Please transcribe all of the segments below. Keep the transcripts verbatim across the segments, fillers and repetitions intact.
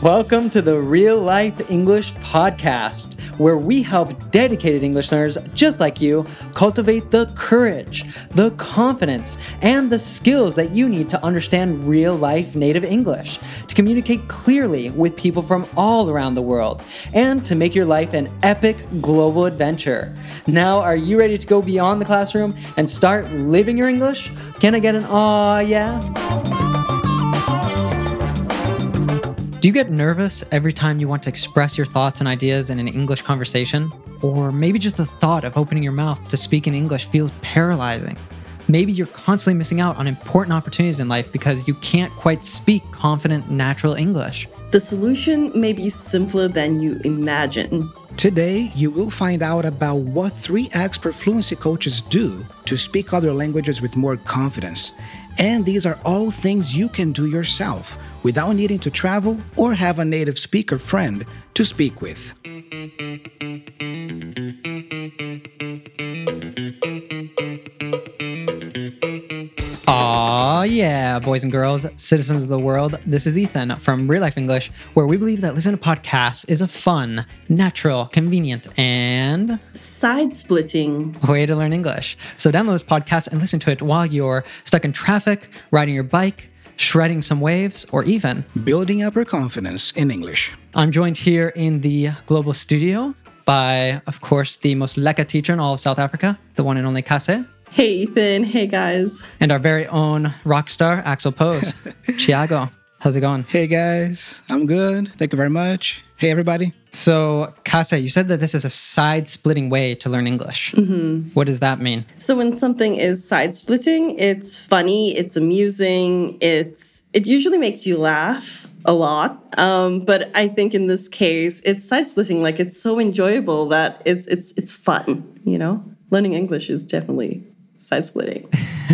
Welcome to the Real Life English Podcast, where we help dedicated English learners just like you cultivate the courage, the confidence, and the skills that you need to understand real life native English, to communicate clearly with people from all around the world, and to make your life an epic global adventure. Now, are you ready to go beyond the classroom and start living your English? Can I get an aw yeah? Do you get nervous every time you want to express your thoughts and ideas in an English conversation? Or maybe just the thought of opening your mouth to speak in English feels paralyzing. Maybe you're constantly missing out on important opportunities in life because you can't quite speak confident, natural English. The solution may be simpler than you imagine. Today, you will find out about what three expert fluency coaches do to speak other languages with more confidence. And these are all things you can do yourself without needing to travel or have a native speaker friend to speak with. Aw yeah, boys and girls, citizens of the world. This is Ethan from Real Life English, where we believe that listening to podcasts is a fun, natural, convenient, and Side-splitting way to learn English. So download this podcast and listen to it while you're stuck in traffic, riding your bike, shredding some waves, or even building up your confidence in English. I'm joined here in the global studio by, of course, the most leka teacher in all of South Africa, the one and only Kase. Hey Ethan, hey guys. And our very own rock star, Axel Pose. Thiago, how's it going? Hey guys, I'm good. Thank you very much. Hey everybody. So, Kase, you said that this is a side-splitting way to learn English. Mm-hmm. What does that mean? So when something is side-splitting, it's funny, it's amusing, it's it usually makes you laugh a lot. Um, but I think in this case, it's side-splitting, like it's so enjoyable that it's it's it's fun, you know? Learning English is definitely side-splitting.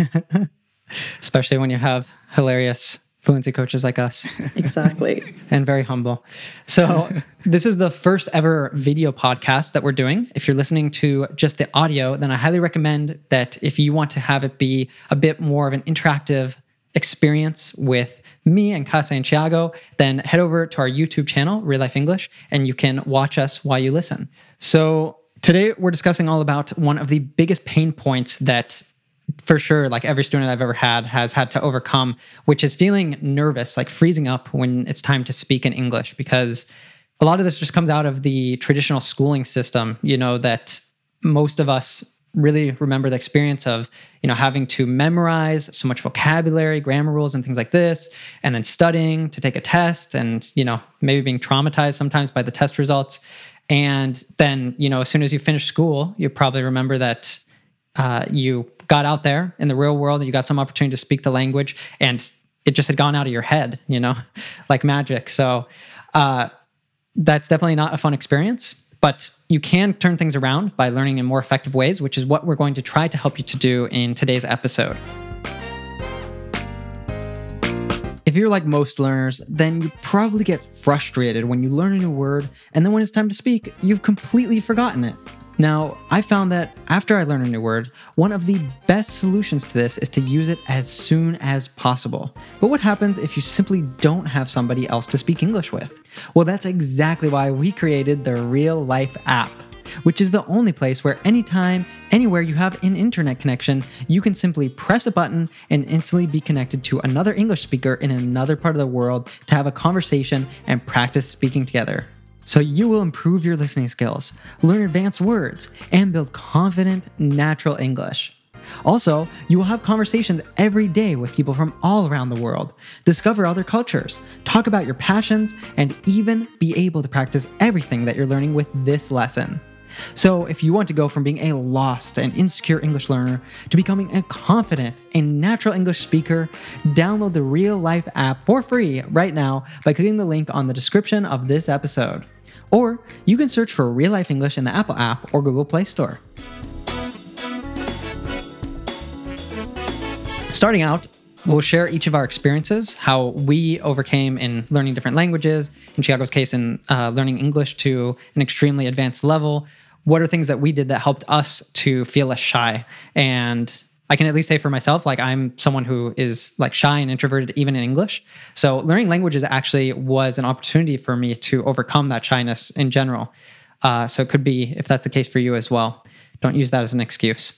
Especially when you have hilarious fluency coaches like us. Exactly. And very humble. So this is the first ever video podcast that we're doing. If you're listening to just the audio, then I highly recommend that if you want to have it be a bit more of an interactive experience with me and Kase and Thiago, then head over to our YouTube channel, Real Life English, and you can watch us while you listen. So today we're discussing all about one of the biggest pain points that for sure, like every student I've ever had has had to overcome, which is feeling nervous, like freezing up when it's time to speak in English, because a lot of this just comes out of the traditional schooling system, you know, that most of us really remember the experience of, you know, having to memorize so much vocabulary, grammar rules, and things like this, and then studying to take a test and, you know, maybe being traumatized sometimes by the test results. And then, you know, as soon as you finish school, you probably remember that uh, you got out there in the real world and you got some opportunity to speak the language and it just had gone out of your head, you know, like magic. So uh, that's definitely not a fun experience, but you can turn things around by learning in more effective ways, which is what we're going to try to help you to do in today's episode. If you're like most learners, then you probably get frustrated when you learn a new word, and then when it's time to speak, you've completely forgotten it. Now, I found that after I learn a new word, one of the best solutions to this is to use it as soon as possible. But what happens if you simply don't have somebody else to speak English with? Well, that's exactly why we created the Real Life app, which is the only place where anytime, anywhere you have an internet connection, you can simply press a button and instantly be connected to another English speaker in another part of the world to have a conversation and practice speaking together. So you will improve your listening skills, learn advanced words, and build confident, natural English. Also, you will have conversations every day with people from all around the world, discover other cultures, talk about your passions, and even be able to practice everything that you're learning with this lesson. So if you want to go from being a lost and insecure English learner to becoming a confident and natural English speaker, download the Real Life app for free right now by clicking the link on the description of this episode. Or you can search for Real Life English in the Apple app or Google Play Store. Starting out, we'll share each of our experiences, how we overcame in learning different languages, in Thiago's case, in uh, learning English to an extremely advanced level. What are things that we did that helped us to feel less shy? And I can at least say for myself, like I'm someone who is like shy and introverted even in English. So learning languages actually was an opportunity for me to overcome that shyness in general. Uh, so it could be, if that's the case for you as well, don't use that as an excuse.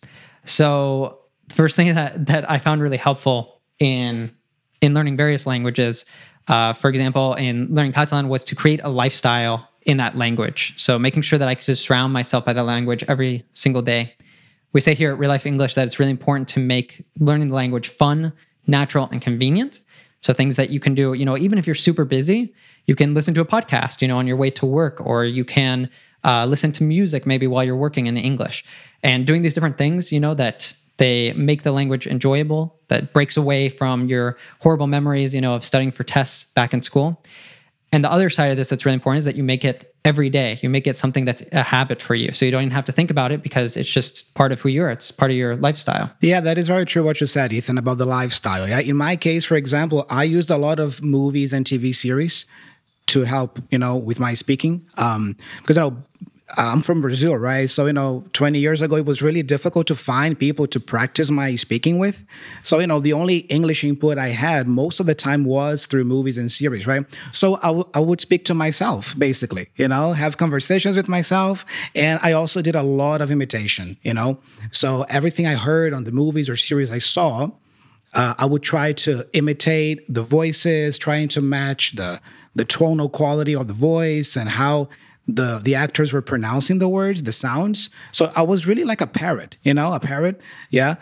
So the first thing that that I found really helpful in in learning various languages, uh, for example, in learning Catalan, was to create a lifestyle in that language. So making sure that I could just surround myself by the language every single day. We say here at Real Life English that it's really important to make learning the language fun, natural, and convenient. So things that you can do, you know, even if you're super busy, you can listen to a podcast, you know, on your way to work, or you can uh, listen to music maybe while you're working in English. And doing these different things, you know, that they make the language enjoyable, that breaks away from your horrible memories, you know, of studying for tests back in school. And the other side of this that's really important is that you make it every day. You make it something that's a habit for you. So you don't even have to think about it because it's just part of who you are. It's part of your lifestyle. Yeah, that is very true what you said, Ethan, about the lifestyle. Yeah, in my case, for example, I used a lot of movies and T V series to help, you know, with my speaking. Um, because, you know, I'm from Brazil, right? So, you know, twenty years ago, it was really difficult to find people to practice my speaking with. So, you know, the only English input I had most of the time was through movies and series, right? So I, w- I would speak to myself, basically, you know, have conversations with myself. And I also did a lot of imitation, you know? So everything I heard on the movies or series I saw, uh, I would try to imitate the voices, trying to match the, the tonal quality of the voice and how the the actors were pronouncing the words, the sounds. So I was really like a parrot, you know, a parrot, yeah,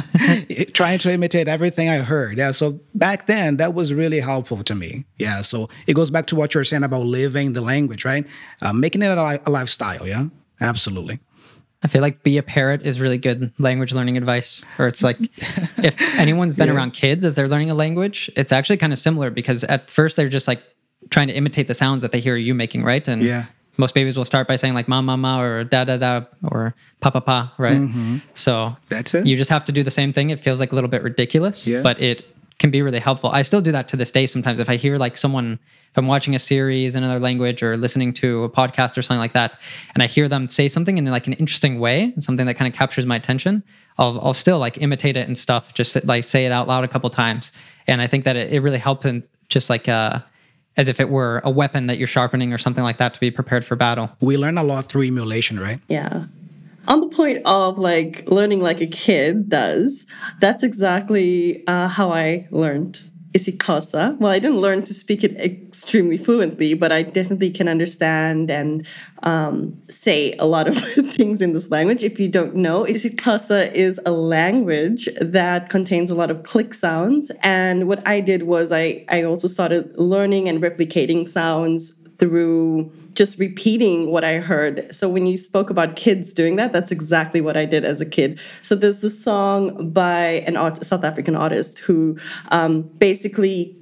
trying to imitate everything I heard. Yeah, so back then, that was really helpful to me. Yeah, so it goes back to what you're saying about living the language, right? Uh, making it a, li- a lifestyle, yeah, absolutely. I feel like be a parrot is really good language learning advice. Or it's like, if anyone's been yeah. around kids as they're learning a language, it's actually kind of similar because at first they're just like trying to imitate the sounds that they hear you making, right? And yeah. most babies will start by saying like ma, ma, ma, or da, da, da, or pa, pa, pa, right? Mm-hmm. So that's it. You just have to do the same thing. It feels like a little bit ridiculous, yeah. but it can be really helpful. I still do that to this day sometimes. If I hear like someone, if I'm watching a series in another language or listening to a podcast or something like that, and I hear them say something in like an interesting way, something that kind of captures my attention, I'll, I'll still like imitate it and stuff, just like say it out loud a couple times. And I think that it, it really helps in just like, uh, as if it were a weapon that you're sharpening or something like that to be prepared for battle. We learn a lot through emulation, right? Yeah. On the point of like learning like a kid does, that's exactly uh, how I learned isiXhosa. Well, I didn't learn to speak it extremely fluently, but I definitely can understand and um, say a lot of things in this language. If you don't know, isiXhosa is a language that contains a lot of click sounds. And what I did was I, I also started learning and replicating sounds through just repeating what I heard. So when you spoke about kids doing that, that's exactly what I did as a kid. So there's this song by an art, South African artist who um, basically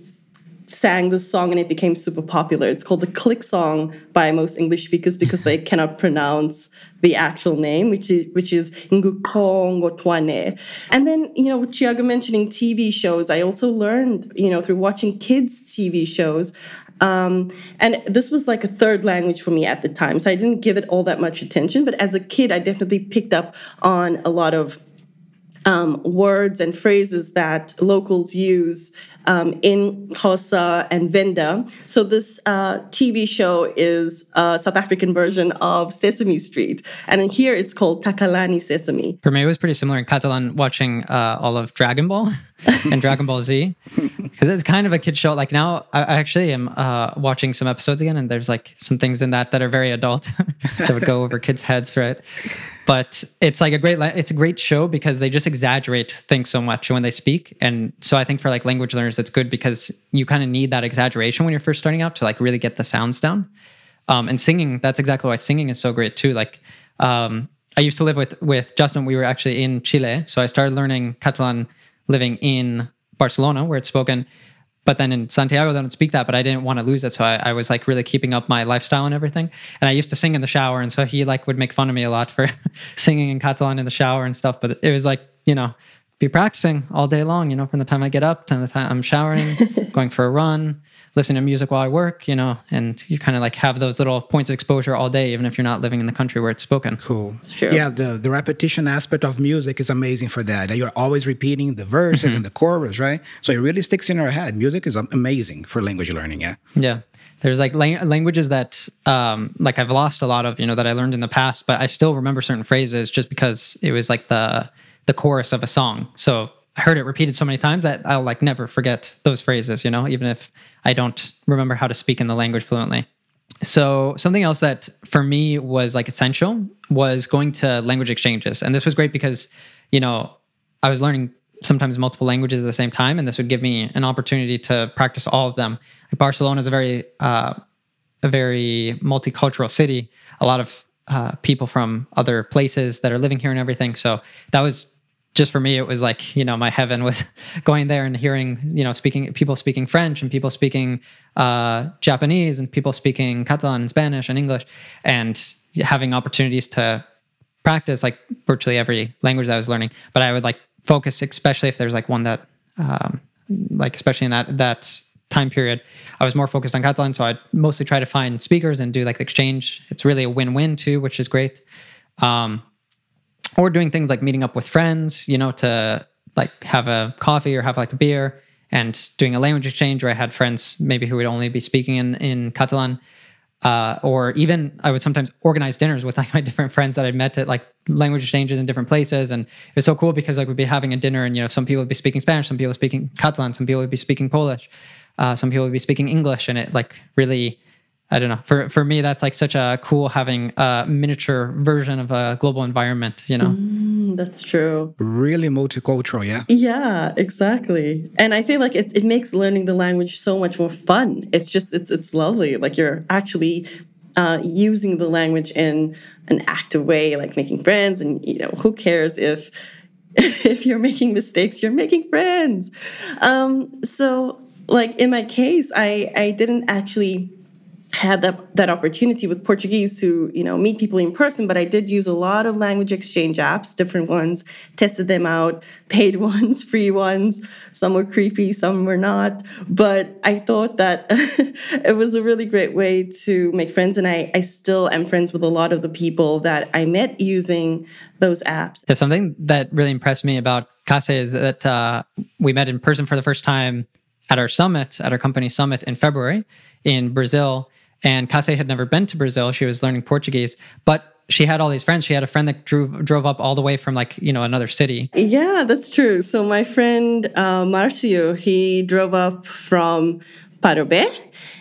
sang this song and it became super popular. It's called the Click Song by most English speakers because they cannot pronounce the actual name, which is which is Ngukongotwane. And then, you know, with Thiago mentioning T V shows, I also learned, you know, through watching kids' T V shows. Um, and this was like a third language for me at the time. So I didn't give it all that much attention. But as a kid, I definitely picked up on a lot of Um, words and phrases that locals use um, in Xhosa and Venda. So this uh, T V show is a South African version of Sesame Street. And in here it's called Takalani Sesame. For me, it was pretty similar in Catalan watching uh, all of Dragon Ball and Dragon Ball Z. Because it's kind of a kid show. Like now, I actually am uh, watching some episodes again and there's like some things in that that are very adult that would go over kids' heads, right? But it's like a great, it's a great show because they just exaggerate things so much when they speak. And so I think for like language learners, it's good because you kind of need that exaggeration when you're first starting out to like really get the sounds down. Um, and singing, that's exactly why singing is so great too. Like um, I used to live with, with Justin, we were actually in Chile. So I started learning Catalan living in Barcelona where it's spoken. But then in Santiago, they don't speak that, but I didn't want to lose it. So I, I was like really keeping up my lifestyle and everything. And I used to sing in the shower. And so he like would make fun of me a lot for singing in Catalan in the shower and stuff. But it was like, you know, be practicing all day long, you know, from the time I get up to the time I'm showering, going for a run, listening to music while I work, you know, and you kind of like have those little points of exposure all day, even if you're not living in the country where it's spoken. Cool. It's true. Yeah, the, the repetition aspect of music is amazing for that. You're always repeating the verses Mm-hmm. and the chorus, right? So it really sticks in our head. Music is amazing for language learning, yeah. Yeah. There's like lang- languages that um, like I've lost a lot of, you know, that I learned in the past, but I still remember certain phrases just because it was like the the chorus of a song. So I heard it repeated so many times that I'll like never forget those phrases, you know, even if I don't remember how to speak in the language fluently. So something else that for me was like essential was going to language exchanges. And this was great because, you know, I was learning sometimes multiple languages at the same time, and this would give me an opportunity to practice all of them. Like Barcelona is a very, uh, a very multicultural city. A lot of uh, people from other places that are living here and everything. So that was just for me. It was like, you know, my heaven was going there and hearing, you know, speaking people speaking French and people speaking uh, Japanese and people speaking Catalan and Spanish and English, and having opportunities to practice like virtually every language that I was learning. But I would like focus, especially if there's like one that, um, like especially in that that time period, I was more focused on Catalan. So I'd mostly try to find speakers and do like the exchange. It's really a win-win too, which is great. Um, or doing things like meeting up with friends, you know, to like have a coffee or have like a beer, and doing a language exchange where I had friends maybe who would only be speaking in, in Catalan. Uh, or even I would sometimes organize dinners with like my different friends that I'd met at like language exchanges in different places. And it was so cool because like we'd be having a dinner and, you know, some people would be speaking Spanish, some people speaking Catalan, some people would be speaking Polish, uh, some people would be speaking English. And it like really, I don't know, for, for me, that's like such a cool having a miniature version of a global environment, you know? Mm, that's true. Really multicultural, yeah. Yeah, exactly. And I feel like it, it makes learning the language so much more fun. It's just, it's it's lovely. Like you're actually uh, using the language in an active way, like making friends. And, you know, who cares if if you're making mistakes, you're making friends. Um, so, like in my case, I, I didn't actually had that that opportunity with Portuguese to, you know, meet people in person, but I did use a lot of language exchange apps, different ones, tested them out, paid ones, free ones. Some were creepy, some were not. But I thought that it was a really great way to make friends. And I, I still am friends with a lot of the people that I met using those apps. Yeah, something that really impressed me about Case is that uh, we met in person for the first time at our summit, at our company summit in February in Brazil. And Case had never been to Brazil. She was learning Portuguese, but she had all these friends. She had a friend that drove drove up all the way from like, you know, another city. Yeah, that's true. So my friend uh, Marcio, he drove up from Parobé,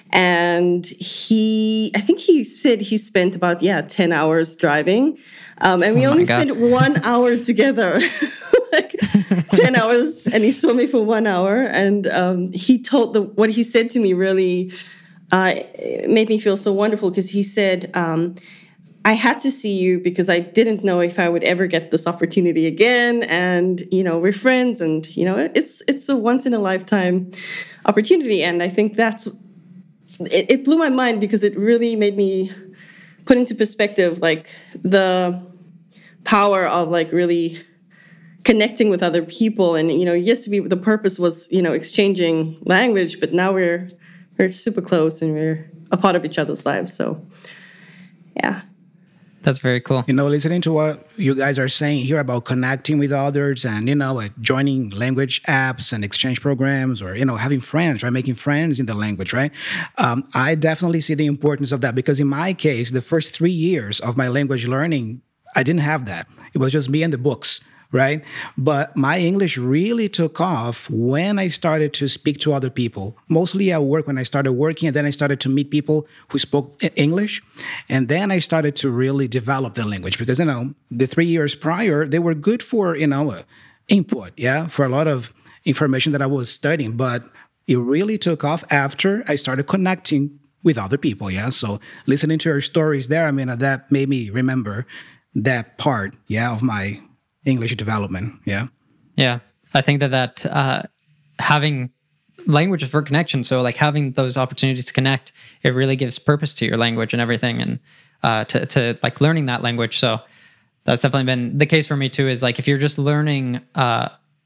and he, I think he said he spent about, yeah, ten hours driving. Um, and we Oh my only God. spent one hour together, like ten hours. And he saw me for one hour. And um, he told the, what he said to me really uh, made me feel so wonderful, because he said, um, I had to see you because I didn't know if I would ever get this opportunity again. And, you know, we're friends, and, you know, it's, it's a once in a lifetime opportunity. And I think that's, it, it blew my mind, because it really made me put into perspective, like, the power of, like, really connecting with other people. And, you know, it used to be, the purpose was, you know, exchanging language, but now we're, we're super close and we're a part of each other's lives. So, yeah. That's very cool. You know, listening to what you guys are saying here about connecting with others and, you know, like joining language apps and exchange programs, or, you know, having friends, right? Making friends in the language, right? Um, I definitely see the importance of that, because in my case, the first three years of my language learning, I didn't have that. It was just me and the books, right? But my English really took off when I started to speak to other people, mostly at work when I started working, and then I started to meet people who spoke English. And then I started to really develop the language, because, you know, the three years prior, they were good for, you know, uh, input, yeah, for a lot of information that I was studying. But it really took off after I started connecting with other people, yeah? So listening to your stories there, I mean, uh, that made me remember that part, yeah, of my English development. Yeah. Yeah. I think that that uh, having language for connection, so like having those opportunities to connect, it really gives purpose to your language and everything, and uh, to, to like learning that language. So that's definitely been the case for me too, is like if you're just learning uh,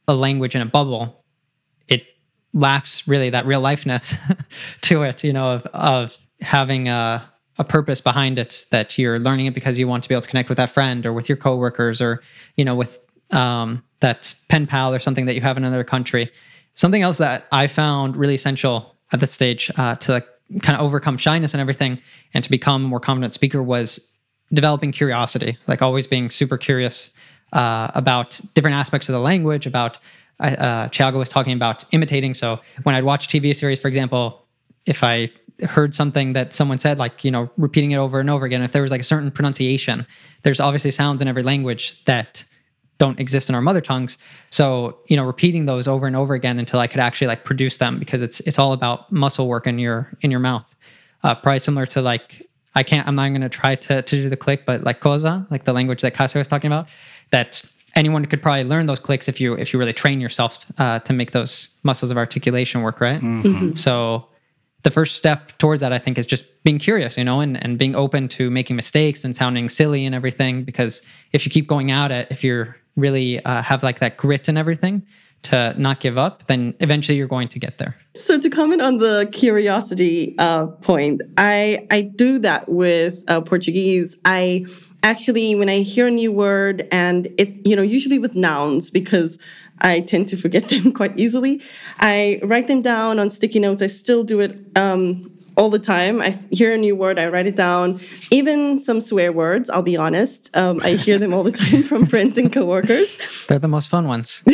a language in a bubble, it lacks really that real lifeness to it, you know, of, of having a, a purpose behind it, that you're learning it because you want to be able to connect with that friend or with your coworkers or, you know, with um, that pen pal or something that you have in another country. Something else that I found really essential at this stage uh, to like, kind of overcome shyness and everything and to become a more confident speaker was developing curiosity, like always being super curious uh, about different aspects of the language, about, uh, Thiago was talking about imitating. So when I'd watch a T V series, for example, if I heard something that someone said, like, you know, repeating it over and over again, if there was like a certain pronunciation, there's obviously sounds in every language that don't exist in our mother tongues. So, you know, repeating those over and over again until I could actually like produce them, because it's it's all about muscle work in your in your mouth. Uh, probably similar to like, I can't, I'm not going to try to to do the click, but like Kosa, like the language that Kase was talking about, that anyone could probably learn those clicks if you if you really train yourself uh, to make those muscles of articulation work, right? Mm-hmm. So the first step towards that, I think, is just being curious, you know, and, and being open to making mistakes and sounding silly and everything. Because if you keep going at it, if you're really uh, have like that grit and everything to not give up, then eventually you're going to get there. So to comment on the curiosity uh, point, I I do that with uh, Portuguese. I actually, when I hear a new word, and it, you know, usually with nouns, because I tend to forget them quite easily, I write them down on sticky notes. I still do it um, all the time. I hear a new word, I write it down. Even some swear words, I'll be honest. Um, I hear them all the time from friends and coworkers. They're the most fun ones.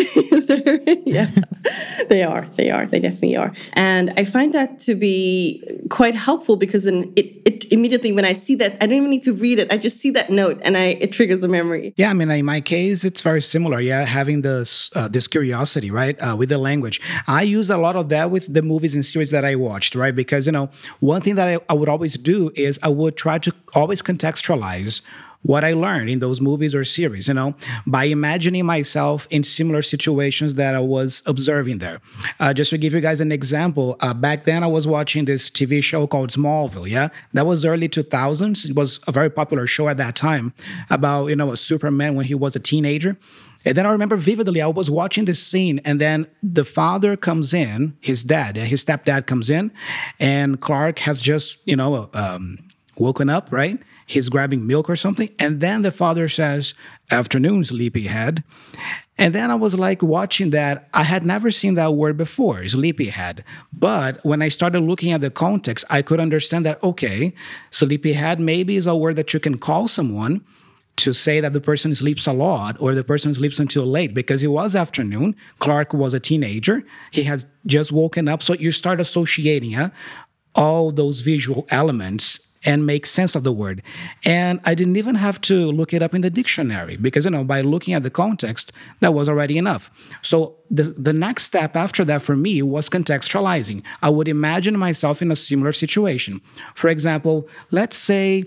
Yeah, they are. They are. They definitely are. And I find that to be quite helpful, because then it, it immediately, when I see that, I don't even need to read it. I just see that note and I it triggers a memory. Yeah, I mean, in my case, it's very similar. Yeah, having this uh, this curiosity, right, uh, with the language. I use a lot of that with the movies and series that I watched, right? Because, you know, one thing that I, I would always do is I would try to always contextualize what I learned in those movies or series, you know, by imagining myself in similar situations that I was observing there. Uh, just to give you guys an example, uh, back then I was watching this T V show called Smallville, yeah? That was early two thousands. It was a very popular show at that time about, you know, a Superman when he was a teenager. And then I remember vividly, I was watching this scene, and then the father comes in, his dad, his stepdad comes in, and Clark has just, you know, um, woken up, right? He's grabbing milk or something. And then the father says, "Afternoon, sleepyhead." And then I was like watching that. I had never seen that word before, sleepyhead. But when I started looking at the context, I could understand that, okay, sleepyhead maybe is a word that you can call someone to say that the person sleeps a lot or the person sleeps until late, because it was afternoon. Clark was a teenager. He had just woken up. So you start associating uh, all those visual elements and make sense of the word. And I didn't even have to look it up in the dictionary, because, you know, by looking at the context, that was already enough. So the, the next step after that for me was contextualizing. I would imagine myself in a similar situation. For example, let's say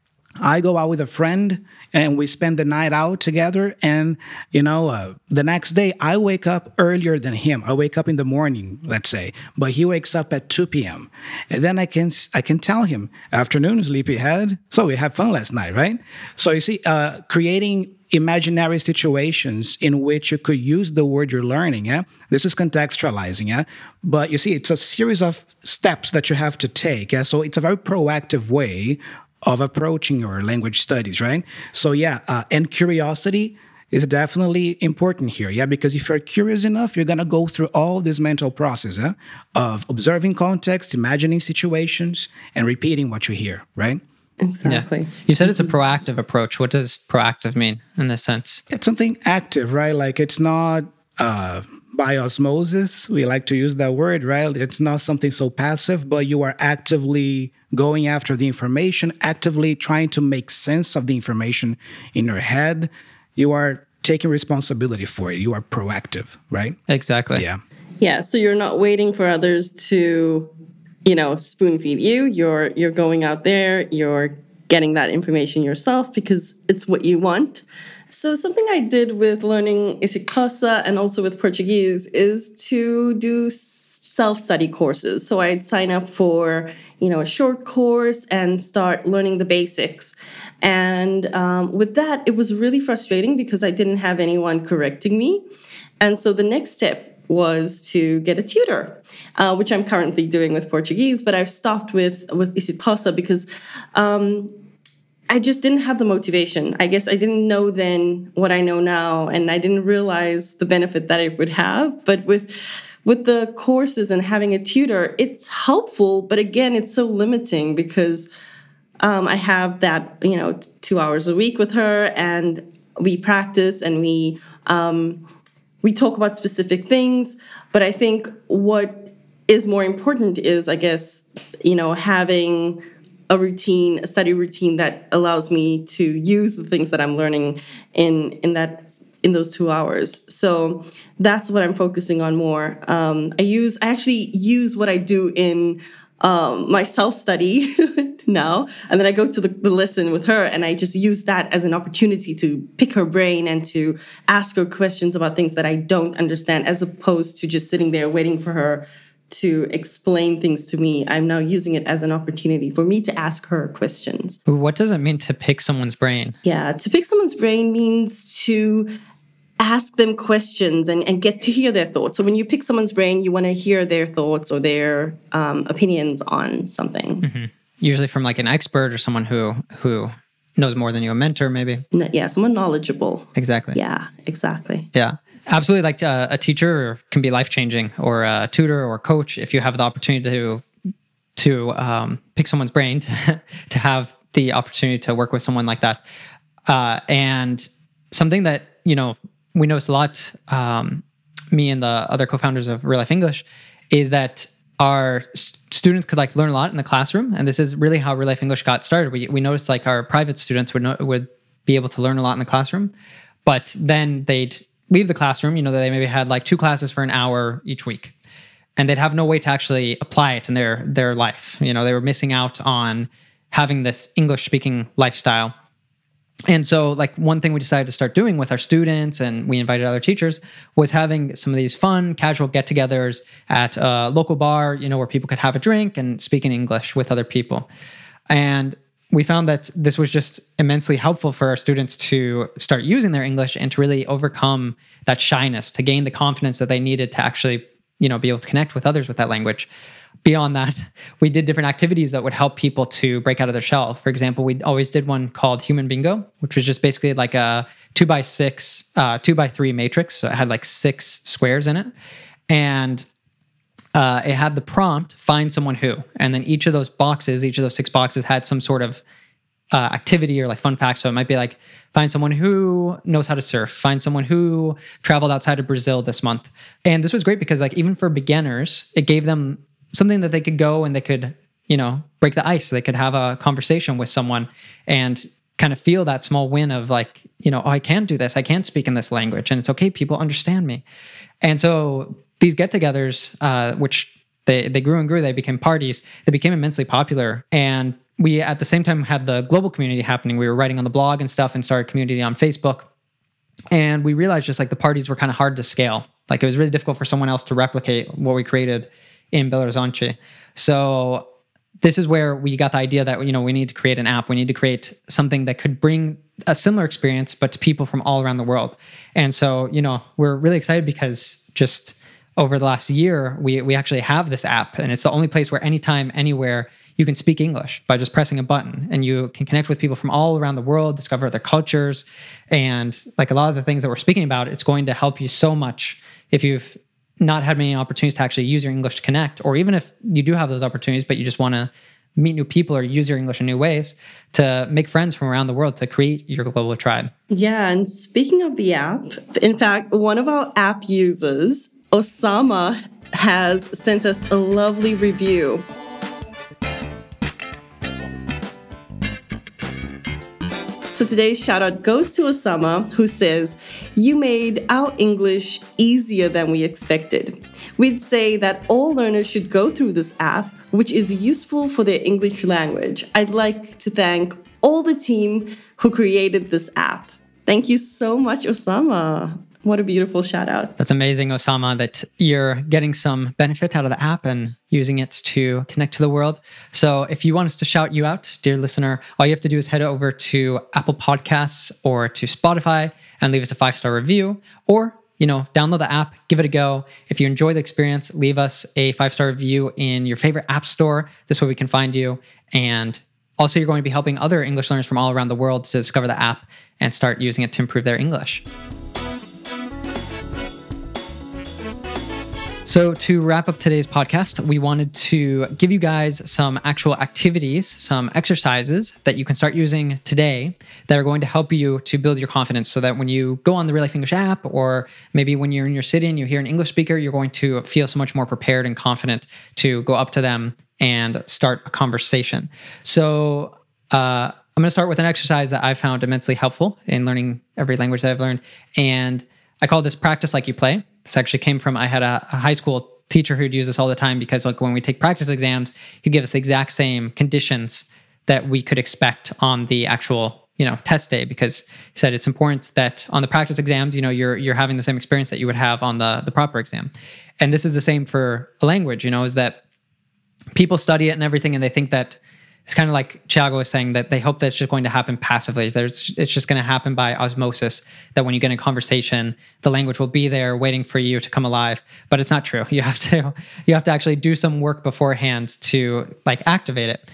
I go out with a friend and we spend the night out together, and, you know, uh, the next day I wake up earlier than him. I wake up in the morning, let's say, but he wakes up at two p.m. And then I can I can tell him, "Afternoon, sleepyhead. So we had fun last night, right?" So you see, uh, creating imaginary situations in which you could use the word you're learning, yeah? This is contextualizing, yeah? But you see, it's a series of steps that you have to take, yeah? So it's a very proactive way of approaching your language studies, right? So yeah, uh, and curiosity is definitely important here, yeah? Because if you're curious enough, you're gonna go through all this mental process eh, of observing context, imagining situations, and repeating what you hear, right? Exactly. Yeah. You said it's a proactive approach. What does proactive mean in this sense? It's something active, right? Like it's not uh, by osmosis. We like to use that word, right? It's not something so passive, but you are actively going after the information, actively trying to make sense of the information in your head. You are taking responsibility for it. You are proactive, right? Exactly. Yeah. Yeah. So you're not waiting for others to, you know, spoon feed you. You're you're going out there. You're getting that information yourself because it's what you want. So something I did with learning Isikosa and also with Portuguese is to do self-study courses. So I'd sign up for, you know, a short course and start learning the basics. And um, with that, it was really frustrating because I didn't have anyone correcting me. And so the next step was to get a tutor, uh, which I'm currently doing with Portuguese, but I've stopped with, with Isikosa because um, I just didn't have the motivation. I guess I didn't know then what I know now, and I didn't realize the benefit that it would have. But with with the courses and having a tutor, it's helpful, but again, it's so limiting because um, I have that, you know, t- two hours a week with her, and we practice and we um, we talk about specific things. But I think what is more important is, I guess, you know, having a routine, a study routine that allows me to use the things that I'm learning in in that in those two hours. So that's what I'm focusing on more. Um, I use I actually use what I do in um, my self-study now, and then I go to the, the lesson with her, and I just use that as an opportunity to pick her brain and to ask her questions about things that I don't understand, as opposed to just sitting there waiting for her to explain things to me. I'm now using it as an opportunity for me to ask her questions. What does it mean to pick someone's brain? Yeah, to pick someone's brain means to ask them questions and, and get to hear their thoughts. So when you pick someone's brain, you want to hear their thoughts or their um, opinions on something. Mm-hmm. Usually from like an expert or someone who who knows more than you, a mentor maybe. No, yeah, someone knowledgeable. Exactly. Yeah, exactly. Yeah. Absolutely. Like uh, a teacher can be life-changing, or a tutor or a coach, if you have the opportunity to to um, pick someone's brain, to, to have the opportunity to work with someone like that. Uh, and something that, you know, we noticed a lot, um, me and the other co-founders of Real Life English, is that our st- students could like learn a lot in the classroom. And this is really how Real Life English got started. We we noticed like our private students would know, would be able to learn a lot in the classroom, but then they'd leave the classroom, you know, they maybe had like two classes for an hour each week, and they'd have no way to actually apply it in their their life. You know, they were missing out on having this English speaking lifestyle. And so like one thing we decided to start doing with our students, and we invited other teachers, was having some of these fun, casual get-togethers at a local bar, you know, where people could have a drink and speak in English with other people. And we found that this was just immensely helpful for our students to start using their English and to really overcome that shyness, to gain the confidence that they needed to actually, you know, be able to connect with others with that language. Beyond that, we did different activities that would help people to break out of their shell. For example, we always did one called Human Bingo, which was just basically like a two by six, uh, two by three matrix. So it had like six squares in it. And Uh, it had the prompt, find someone who, and then each of those boxes, each of those six boxes had some sort of uh, activity or like fun fact. So it might be like, find someone who knows how to surf, find someone who traveled outside of Brazil this month. And this was great because like even for beginners, it gave them something that they could go and they could, you know, break the ice. They could have a conversation with someone and kind of feel that small win of like, you know, oh, I can do this. I can speak in this language, and it's okay. People understand me. And so these get-togethers, uh, which they, they grew and grew, they became parties, they became immensely popular. And we, at the same time, had the global community happening. We were writing on the blog and stuff and started community on Facebook. And we realized just like the parties were kind of hard to scale. Like it was really difficult for someone else to replicate what we created in Belo Horizonte. So this is where we got the idea that, you know, we need to create an app. We need to create something that could bring a similar experience, but to people from all around the world. And so, you know, we're really excited because just over the last year, we we actually have this app, and it's the only place where anytime, anywhere, you can speak English by just pressing a button, and you can connect with people from all around the world, discover their cultures, and like a lot of the things that we're speaking about, it's going to help you so much if you've not had many opportunities to actually use your English to connect, or even if you do have those opportunities, but you just want to meet new people or use your English in new ways, to make friends from around the world, to create your global tribe. Yeah, and speaking of the app, in fact, one of our app users, Osama, has sent us a lovely review. So today's shout out goes to Osama, who says, "You made our English easier than we expected. We'd say that all learners should go through this app, which is useful for their English language. I'd like to thank all the team who created this app." Thank you so much, Osama. What a beautiful shout out. That's amazing, Osama, that you're getting some benefit out of the app and using it to connect to the world. So if you want us to shout you out, dear listener, all you have to do is head over to Apple Podcasts or to Spotify and leave us a five-star review, or you know, download the app, give it a go. If you enjoy the experience, leave us a five-star review in your favorite app store. This way we can find you. And also, you're going to be helping other English learners from all around the world to discover the app and start using it to improve their English. So to wrap up today's podcast, we wanted to give you guys some actual activities, some exercises that you can start using today that are going to help you to build your confidence so that when you go on the Real Life English app, or maybe when you're in your city and you hear an English speaker, you're going to feel so much more prepared and confident to go up to them and start a conversation. So uh, I'm going to start with an exercise that I found immensely helpful in learning every language that I've learned. And I call this practice like you play. This actually came from, I had a, a high school teacher who'd use this all the time because like when we take practice exams, he'd give us the exact same conditions that we could expect on the actual, you know, test day, because he said it's important that on the practice exams, you know, you're you're having the same experience that you would have on the, the proper exam. And this is the same for a language, you know, is that people study it and everything and they think that it's kind of like Thiago was saying, that they hope that it's just going to happen passively. There's, it's just going to happen by osmosis, that when you get in a conversation, the language will be there waiting for you to come alive. But it's not true. You have to you have to actually do some work beforehand to like activate it.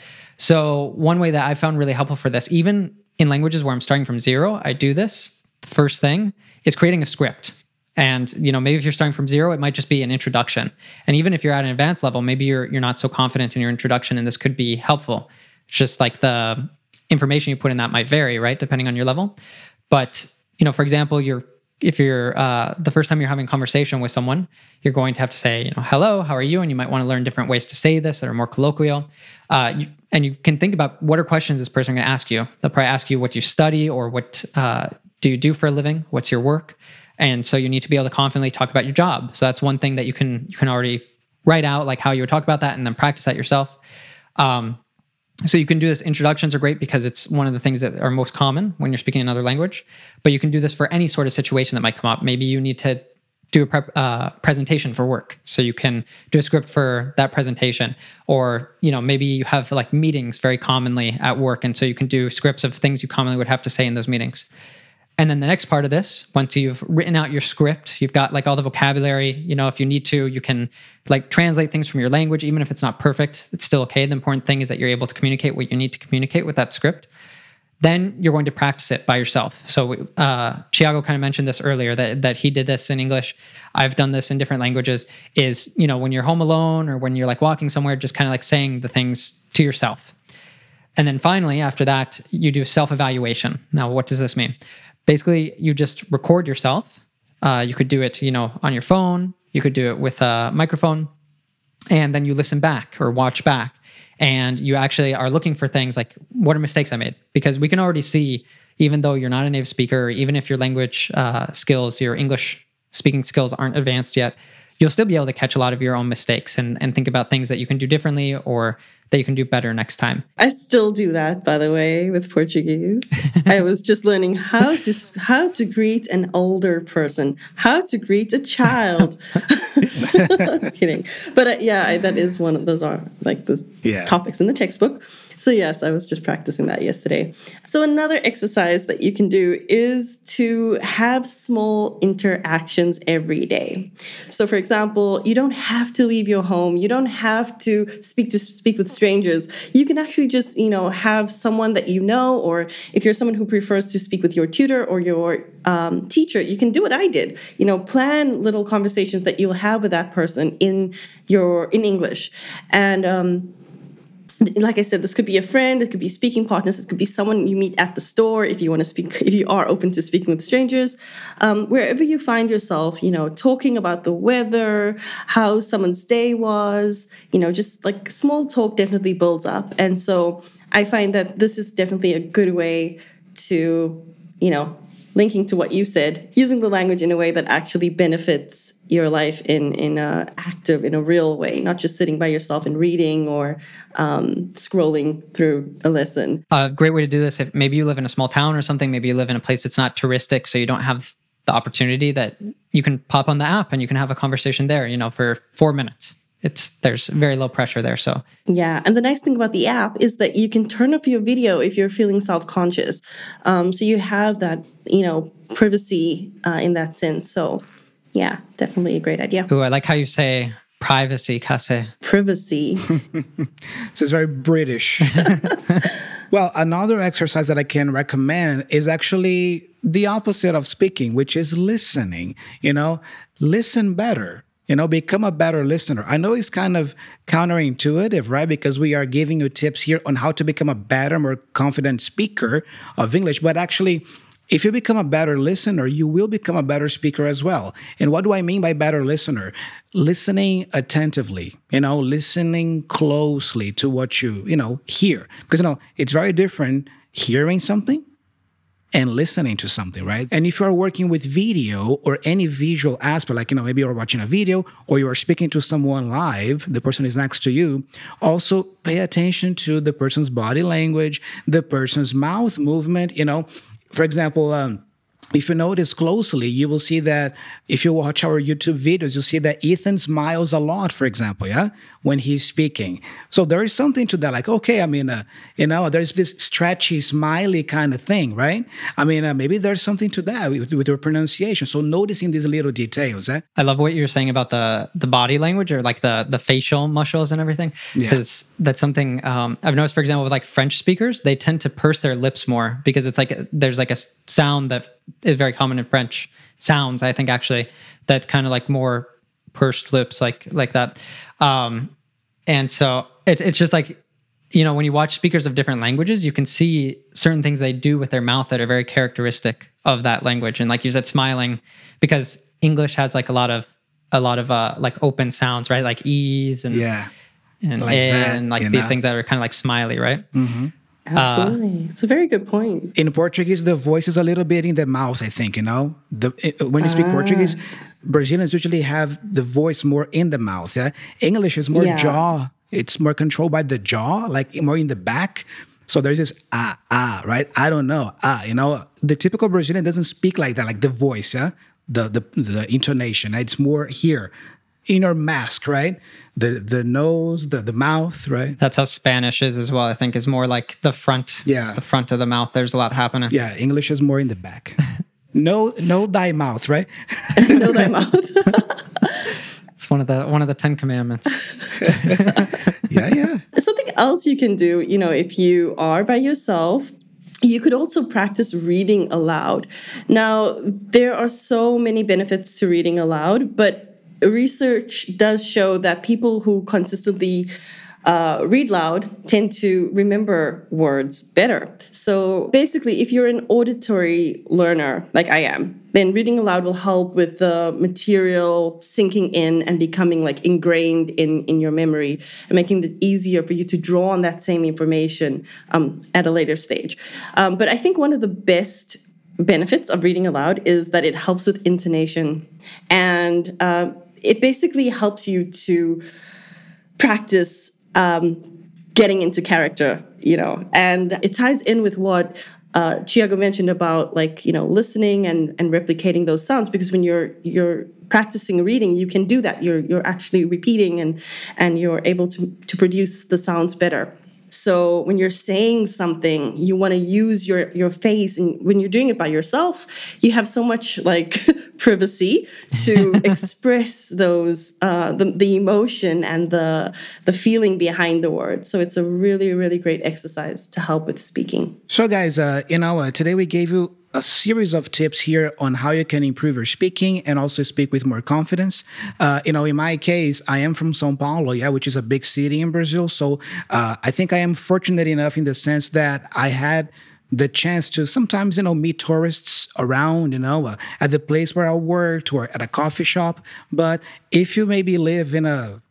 So one way that I found really helpful for this, even in languages where I'm starting from zero, I do this. The first thing is creating a script. And, you know, maybe if you're starting from zero, it might just be an introduction. And even if you're at an advanced level, maybe you're you're not so confident in your introduction, and this could be helpful. It's just like the information you put in that might vary, right, depending on your level. But, you know, for example, you're if you're uh, the first time you're having a conversation with someone, you're going to have to say, you know, hello, how are you? And you might want to learn different ways to say this that are more colloquial. Uh, you, and you can think about what are questions this person going to ask you. They'll probably ask you what you study, or what uh, do you do for a living? What's your work? And so you need to be able to confidently talk about your job. So that's one thing that you can you can already write out, like how you would talk about that, and then practice that yourself. Um, so you can do this. Introductions are great because it's one of the things that are most common when you're speaking another language. But you can do this for any sort of situation that might come up. Maybe you need to do a prep, uh, presentation for work. So you can do a script for that presentation. Or, you know, maybe you have like meetings very commonly at work. And so you can do scripts of things you commonly would have to say in those meetings. And then the next part of this, once you've written out your script, you've got like all the vocabulary, you know, if you need to, you can like translate things from your language, even if it's not perfect, it's still okay. The important thing is that you're able to communicate what you need to communicate with that script. Then you're going to practice it by yourself. So uh, Thiago kind of mentioned this earlier, that, that he did this in English. I've done this in different languages, is, you know, when you're home alone or when you're like walking somewhere, just kind of like saying the things to yourself. And then finally, after that, you do self-evaluation. Now, what does this mean? Basically, you just record yourself. Uh, you could do it, you know, on your phone. You could do it with a microphone. And then you listen back or watch back. And you actually are looking for things like, what are mistakes I made? Because we can already see, even though you're not a native speaker, or even if your language uh, skills, your English speaking skills aren't advanced yet, you'll still be able to catch a lot of your own mistakes and, and think about things that you can do differently or that you can do better next time. I still do that, by the way, with Portuguese. I was just learning how to how to greet an older person, how to greet a child. Kidding. But uh, yeah, I, that is one of those are like the yeah. topics in the textbook. So yes, I was just practicing that yesterday. So another exercise that you can do is to have small interactions every day. So for example, you don't have to leave your home. You don't have to speak to speak with strangers. You can actually just, you know, have someone that you know, or if you're someone who prefers to speak with your tutor or your um, teacher, you can do what I did. You know, plan little conversations that you'll have with that person in your in English. And um like I said, this could be a friend, it could be speaking partners, it could be someone you meet at the store if you want to speak, if you are open to speaking with strangers. Um, wherever you find yourself, you know, talking about the weather, how someone's day was, you know, just like small talk definitely builds up. And so I find that this is definitely a good way to, you know, linking to what you said, using the language in a way that actually benefits your life in in a active, in a real way, not just sitting by yourself and reading or um, scrolling through a lesson. A great way to do this, if maybe you live in a small town or something, maybe you live in a place that's not touristic, so you don't have the opportunity, that you can pop on the app and you can have a conversation there, you know, for four minutes. It's there's very low pressure there. So yeah, and the nice thing about the app is that you can turn off your video if you're feeling self-conscious. Um, so you have that, you know, privacy uh, in that sense. So yeah, definitely a great idea. Ooh, I like how you say privacy, Kase. Privacy. This is very British. Well, another exercise that I can recommend is actually the opposite of speaking, which is listening. You know, listen better. You know, become a better listener. I know it's kind of counterintuitive, right? Because we are giving you tips here on how to become a better, more confident speaker of English. But actually, if you become a better listener, you will become a better speaker as well. And what do I mean by better listener? Listening attentively, you know, listening closely to what you, you know, hear. Because, you know, it's very different hearing something and listening to something, right? And if you're working with video or any visual aspect, like, you know, maybe you're watching a video or you are speaking to someone live, the person is next to you, also pay attention to the person's body language, the person's mouth movement, you know. For example, um, if you notice closely, you will see that if you watch our YouTube videos, you'll see that Ethan smiles a lot, for example, yeah, when he's speaking. So there is something to that, like, okay, I mean, uh, you know, there's this stretchy, smiley kind of thing, right? I mean, uh, maybe there's something to that with, with your pronunciation. So noticing these little details, eh? I love what you're saying about the the body language, or like the the facial muscles and everything, because yeah. that's something um, I've noticed. For example, with like French speakers, they tend to purse their lips more because it's like there's like a sound that is very common in French sounds, I think, actually, that kind of like more pursed lips, like like that. Um, and so it, it's just like, you know, when you watch speakers of different languages, you can see certain things they do with their mouth that are very characteristic of that language. And like you said, smiling, because English has like a lot of a lot of uh, like open sounds, right? Like E's and yeah, and like eh, that, and like these know? things that are kind of like smiley, right? Mm-hmm. Absolutely. Uh, it's a very good point. In Portuguese, the voice is a little bit in the mouth, I think, you know? The When you speak ah. Portuguese, Brazilians usually have the voice more in the mouth. Yeah? English is more yeah. jaw. It's more controlled by the jaw, like more in the back. So there's this ah, ah, right? I don't know, ah, you know? The typical Brazilian doesn't speak like that, like the voice, yeah? The, the, the intonation. It's more here. Inner mask, right? The the nose, the the mouth, right? That's how Spanish is as well. I think is more like the front, yeah, the front of the mouth. There's a lot happening. Yeah, English is more in the back. no, no, thy mouth, right? No, thy mouth. It's one of the one of the Ten Commandments. yeah, yeah. Something else you can do, you know, if you are by yourself. You could also practice reading aloud. Now, there are so many benefits to reading aloud, but research does show that people who consistently uh, read loud tend to remember words better. So basically, if you're an auditory learner, like I am, then reading aloud will help with the material sinking in and becoming like ingrained in, in your memory and making it easier for you to draw on that same information um, at a later stage. Um, but I think one of the best benefits of reading aloud is that it helps with intonation. And uh, it basically helps you to practice um, getting into character, you know, and it ties in with what uh, Thiago mentioned about, like, you know, listening and, and replicating those sounds, because when you're you're practicing reading, you can do that. You're you're actually repeating and and you're able to to produce the sounds better. So when you're saying something, you want to use your, your face, and when you're doing it by yourself, you have so much like privacy to express those uh, the, the emotion and the the feeling behind the word. So it's a really, really great exercise to help with speaking. So guys, uh, you know, uh, today we gave you a series of tips here on how you can improve your speaking and also speak with more confidence. Uh, you know, in my case, I am from São Paulo, yeah, which is a big city in Brazil. So uh, I think I am fortunate enough in the sense that I had the chance to sometimes, you know, meet tourists around, you know, uh, at the place where I worked or at a coffee shop. But if you maybe live in a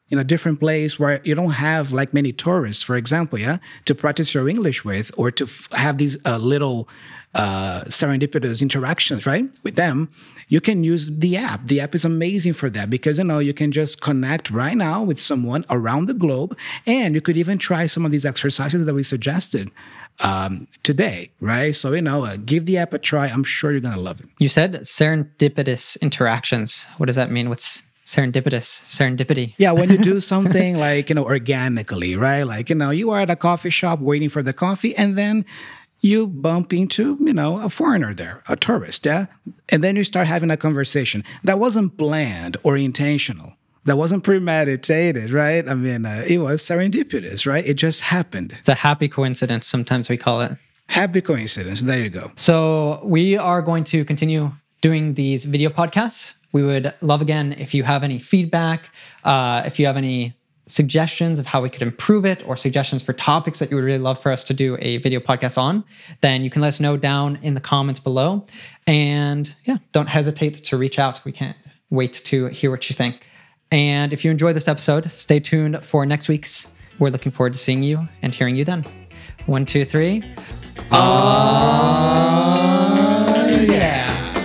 in a different place where you don't have like many tourists, for example, yeah, to practice your English with, or to f- have these uh, little uh, serendipitous interactions, right, with them, you can use the app. The app is amazing for that because, you know, you can just connect right now with someone around the globe, and you could even try some of these exercises that we suggested um, today, right? So, you know, uh, give the app a try. I'm sure you're going to love it. You said serendipitous interactions. What does that mean? What's serendipitous? Serendipity? Yeah, when you do something like, you know, organically, right? Like, you know, you are at a coffee shop waiting for the coffee, and then you bump into, you know, a foreigner there, a tourist, yeah? And then you start having a conversation. That wasn't planned or intentional. That wasn't premeditated, right? I mean, uh, it was serendipitous, right? It just happened. It's a happy coincidence, sometimes we call it. Happy coincidence. There you go. So we are going to continue doing these video podcasts. We would love, again, if you have any feedback, uh, if you have any suggestions of how we could improve it, or suggestions for topics that you would really love for us to do a video podcast on, then you can let us know down in the comments below. And yeah, don't hesitate to reach out. We can't wait to hear what you think. And if you enjoyed this episode, stay tuned for next week's. We're looking forward to seeing you and hearing you then. One, two, three. Oh, yeah.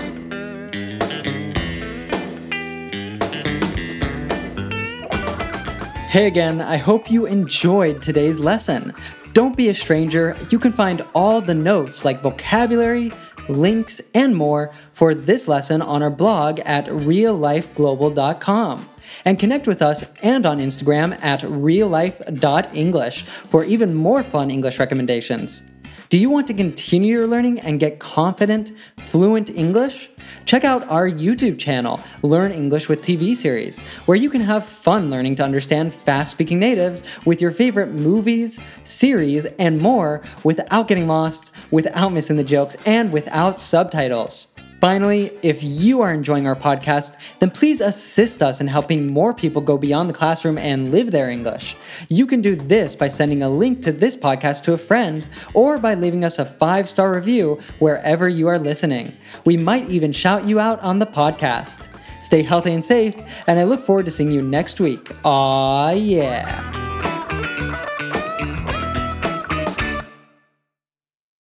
Hey again, I hope you enjoyed today's lesson. Don't be a stranger. You can find all the notes like vocabulary, links, and more for this lesson on our blog at real life global dot com. And connect with us and on Instagram at real life dot english for even more fun English recommendations. Do you want to continue your learning and get confident, fluent English? Check out our YouTube channel, Learn English with T V Series, where you can have fun learning to understand fast-speaking natives with your favorite movies, series, and more without getting lost, without missing the jokes, and without subtitles. Finally, if you are enjoying our podcast, then please assist us in helping more people go beyond the classroom and live their English. You can do this by sending a link to this podcast to a friend, or by leaving us a five-star review wherever you are listening. We might even shout you out on the podcast. Stay healthy and safe, and I look forward to seeing you next week. Aw, yeah.